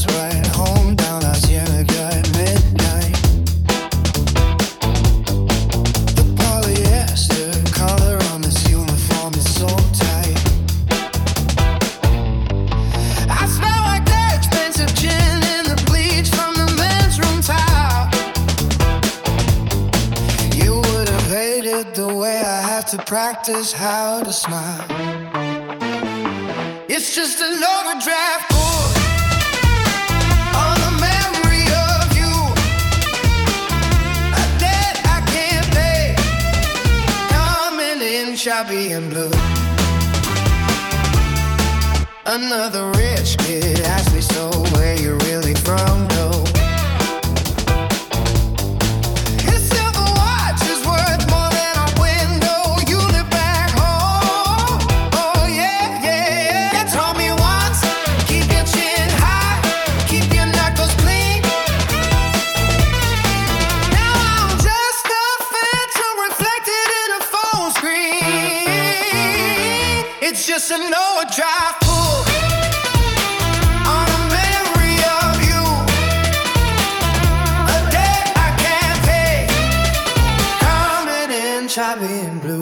right home down La Cienega at midnight. The polyester color on this uniform is so tight. I smell like that expensive gin and the bleach from the men's room tile. You would have hated the way I have to practice how to smile. It's just an overdraft book on the memory of you. A debt I can't pay, coming in choppy and blue. Another rich kid asked me, so where you really from? No. His silver watch is worth more than a window. You live back home. Oh yeah, yeah, yeah. You told me once, keep your chin high, keep your knuckles clean. Now I'm just a phantom reflected in a phone screen. It's just an overdrive pull on a memory of you. A debt I can't pay, coming in choppy and blue.